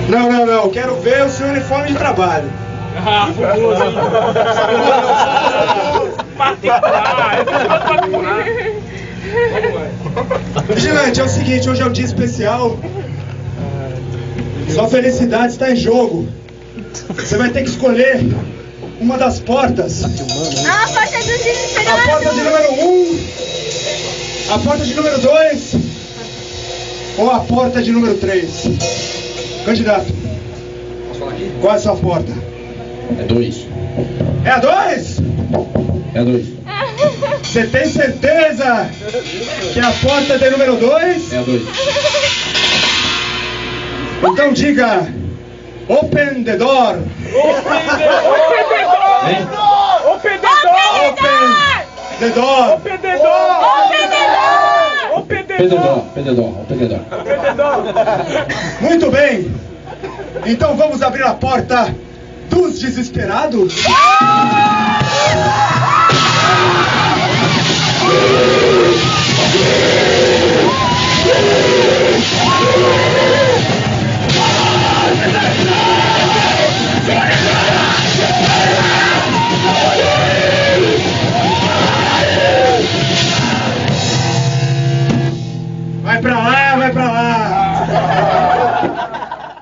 Não. Quero ver o seu uniforme de trabalho. Famoso, hein? Particular. Vigilante, é o seguinte, hoje é um dia especial. Sua felicidade está em jogo. Você vai ter que escolher uma das portas. A porta do desesperado. A porta de número 1, a porta de número 2 ou a porta de número 3. Candidato, Posso falar aqui? qual é a sua porta? É 2. É a 2? É 2. Você tem certeza que a porta é de número 2? É a 2. Então diga: Open the door! Open the door! Open the door! Muito bem! Então vamos abrir a porta dos desesperados?